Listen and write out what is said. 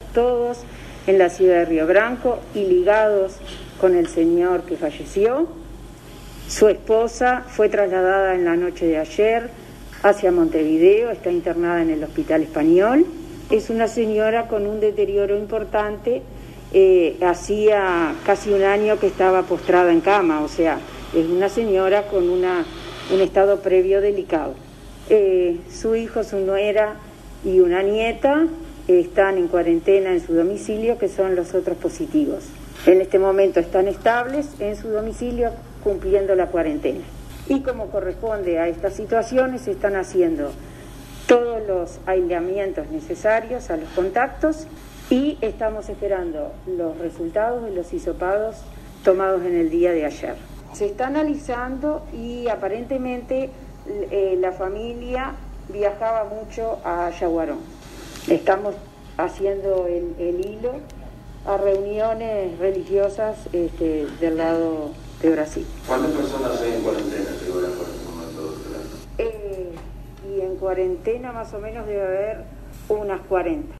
todos en la ciudad de Río Branco y ligados con el señor que falleció. Su esposa fue trasladada en la noche de ayer hacia Montevideo, está internada en el Hospital Español. Es una señora con un deterioro importante, hacía casi un año que estaba postrada en cama, o sea, es una señora con un estado previo delicado. Su hijo, su nuera y una nieta están en cuarentena en su domicilio, que son los otros positivos. En este momento están estables en su domicilio cumpliendo la cuarentena. Y como corresponde a estas situaciones, se están haciendo todos los aislamientos necesarios a los contactos y estamos esperando los resultados de los hisopados tomados en el día de ayer. Se está analizando y aparentemente la familia viajaba mucho a Yaguarón. Estamos haciendo el hilo a reuniones religiosas del lado de Brasil. ¿Cuántas personas hay en cuarentena en este momento? Y en cuarentena más o menos debe haber unas 40.